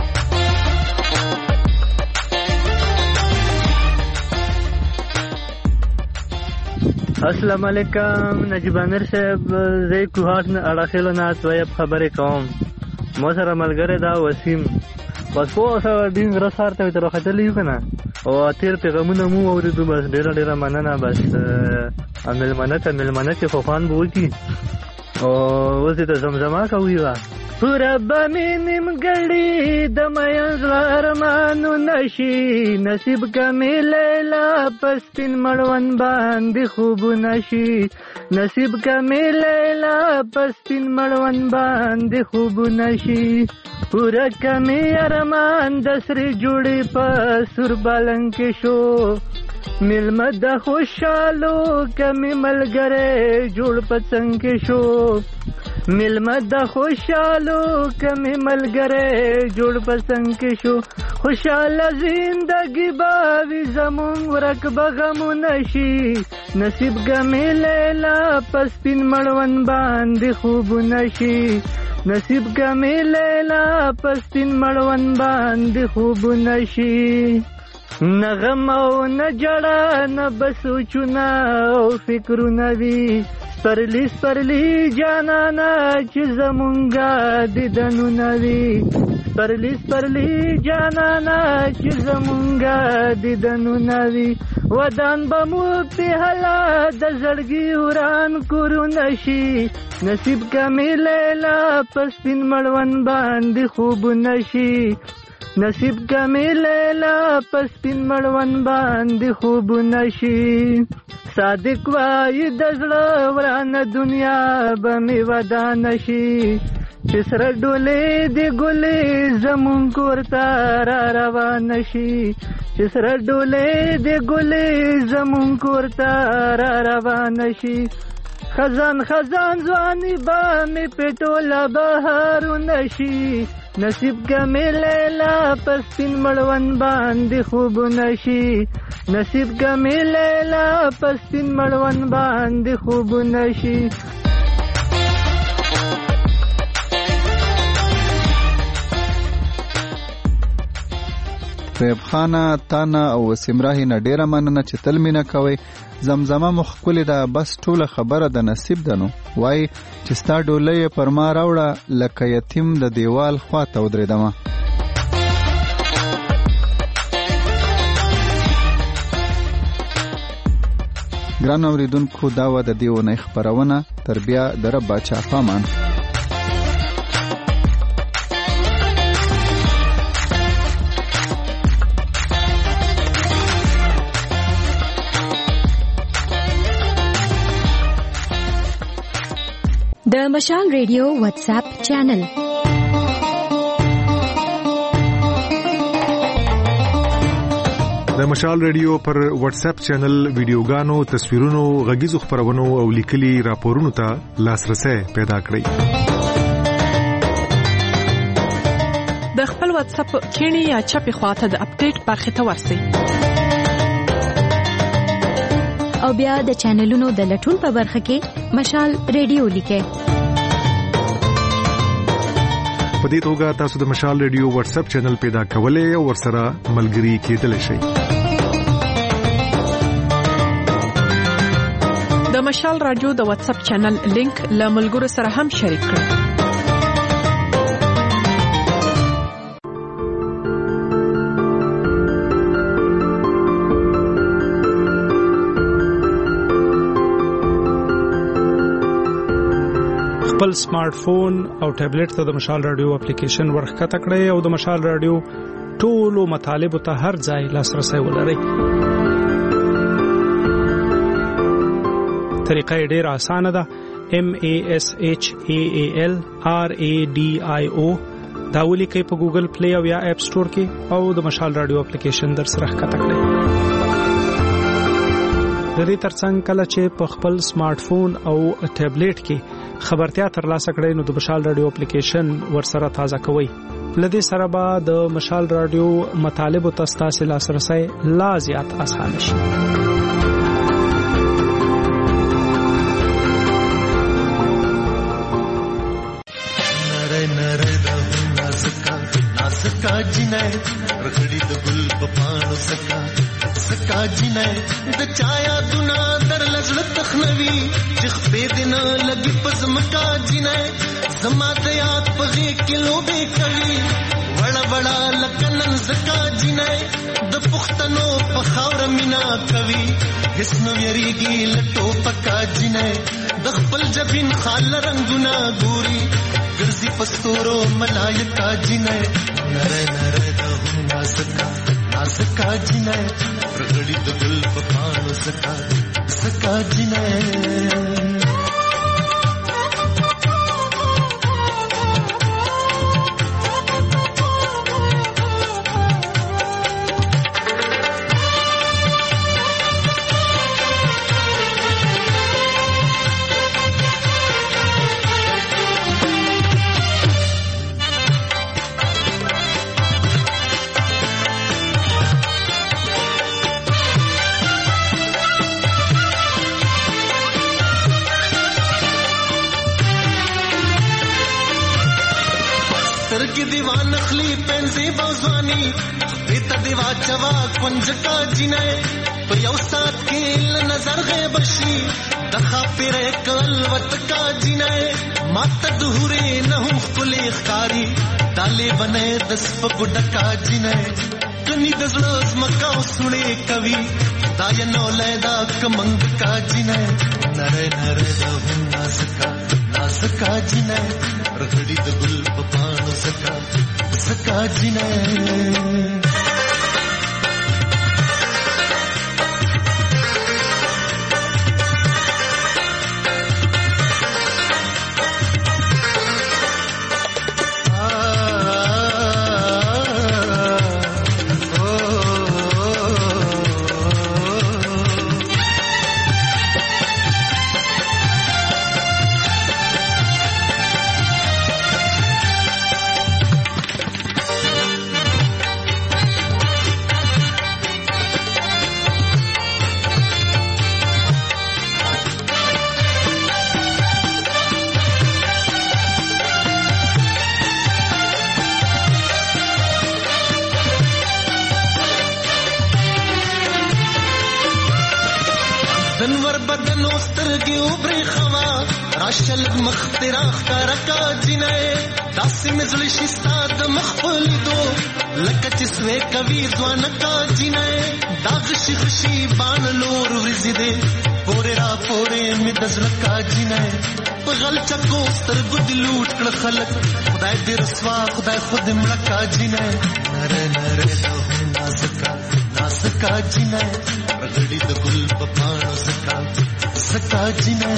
السلام علیکم نجیب امیر صاحب زه کوهاټ نه اړخیلو نه دویم خبرې کوم ما سره ملګری دا وسیم بس پوه اوسه ډېر غره سهار ته تر وختلی یو که نه او تېر پیغامونه مو واورېدو بس ډېره ډېره مننه بس مېلمنه ته مېلمنه چې خو خوند به وکړي او اوس دې ته زمزمه کوي وه پورا به می نیمګړي د مین زړه ارمانو نشي نصیب کمی لیلا په سپین مړوند باندې خوب نشي نصیب کمی لیلا په سپین مړوند باندې خوب نشي پورا کمی ارمان د سری جوړي په سور بالنګ کې شو ملمه د خوشالو کمی ملګری جوړ په څنګ کې شو ملمه د خوشالو کمی ملګری جوړ په څنګ کې شو خوشاله زندگی باوی زمون ورک بغمو نشي نصیب کمی لیلا په سپین مړوند باندې خوب نشي نصیب کمی لیلا په سپین مړوند باندې خوب نشي نغم او نه جړه نه بسوچونه او فکرونه وي سپرلی سپرلی جانانا چې زمونږه دیدنونه وي سپرلی سپرلی جانانا چې زمونږه دیدنونه وي ودان به مو پیهله د زړګي وران کورونه شي نصیب کمی لیلا په سپین مړوند باندې خوب نشي نصیب کمی لیلا په سپین مړوند باندې خوب نشي صادق وای د زړه ورانه دنیا به می ودان شي چې سره ډولې د ګلې زمون کور ته را روان شي چې سره ډولې د ګلې زمون کور ته را روان شي خزان خزان ځواني به می پټوله بهارونه شي نصیب کمی لیلا په سپین مړوند باندې خوب نشي نصیب کمی لیلا په سپین مړوند باندې خوب نشي طیب خانه تانا او سمراهی نه ډیره مننه چې تل مینه کوي زمزمه مخ کولې ده بس ټوله خبره د نصیب ده نو وای چې ستا ډولۍ پر ما راوړه لکه یتیم د دیوال خواته ودرېدمه ګران اوریدونکو دا وه د دې اونۍ خپرونه تر بیا د رب باچا په امان د مشال ریډیو واتس اپ چینل د مشال ریډیو پر واتس اپ چینل ویډیوګانو تصویرونو غږیزو خبرونو او لیکلي راپورونو ته لاسرسي پیدا کړئ د خپل واتس اپ کینی یا چپی خواته د اپډیټ برخه ته ورسئ او بیا د چینلونو د لټون په برخه کې مشال ریډیو لیکئ په دې توګه تاسو د مشال ریډیو واتس اپ چینل پیدا کولای او ورسره ملګري کېدلی شئ د مشال رادیو د واتس اپ چینل لینک له ملګرو سره هم شریک کړئ خپل سمارټ فون او ټابلیټ ته د مشال رادیو اپلیکیشن ورخکته کړئ او د مشال رادیو ټولو مطالب ته هر ځای لاسرسي ولرئ. طریقه ډیره اسانه ده. M A S H A A L R A D I O دا ولیکئ په ګوګل پلی او یا اپ سٹور کې او د مشال رادیو اپلیکیشن در سره ښکته کړئ. د دې ترڅنګ کله چې په خپل سمارټ فون او ټابلیټ کې خبرتیا ترلاسه کړئ نو د مشال رادیو اپلیکیشن ورسره تازه کوئ. لدې سره به د مشال رادیو مطالب او تاسو لاسرسي لا زیات آسان شي. سکا جنای رخړی د ګل په پاڼو سکا سکا جنای د چایا دنا در لزل تخنوي چې په دنا لګي پزمکا جنای زما د یاد په غي کلو به کوي وړ وړ لکنن سکا جنای د پختنو په خاور مینا کوي حسن یریږي لټو پکا جنای د خپل جبین خال رنگونه ګوري ګرځي پستورو ملائکه جنې نره نره د هم نازکا نازکا جنې رغړی د ګل په پاڼو زکا زکا جنې دیوان نخلی پنځي بوزوانی بیت دیوا چوا کنج کا جنې په یو سات کې نظر غیب شي د خاطر کل وت کا جنې مات دهوري نه هم خپل ښکاری دالې بنې د سپګ ډکا جنې کني د زړه مکا سړې کوي داینو لیدا کمنګ کا جنې نره نره د هم نازکا نازکا جنې رغړی د ګل په پاڼو زکا زکا جنې دنور بدن سترګي وبري خوا راشل مختراخ ترکا جنې داسې مزل شستا د مخفل دو لکه چې سوي کوي ځوان کا جنې داغ شخشي بان لور ورزي دي پورې را پورې مې دزل کا جنې په غل چکو سترګو د لوټ کړ خلک خدای دې رسوا خدای خود مړکا جنې نره نره نازکا نازکا جنې رغړی د ګل په پاڼو زکا زکا جنې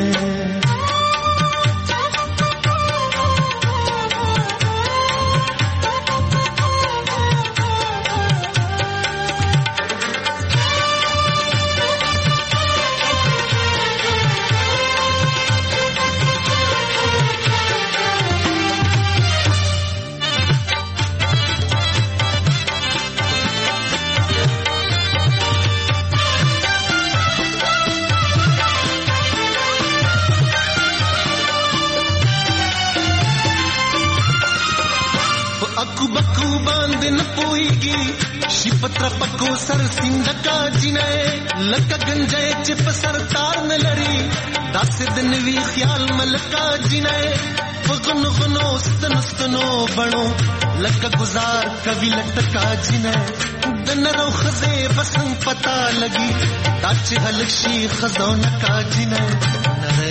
अकु बकु बांध न पोईगी शिपत्र पको सर सिंधका जिने लक गंजे चिप सर तार न लरी दास दिन वी ख्याल मलका जिने फगन गनो स्तन स्तनो बणो लक गुजार कवि लटका जिने दन रो खजे बसन पता लगी दाच हलशी खजो नका जिने नरे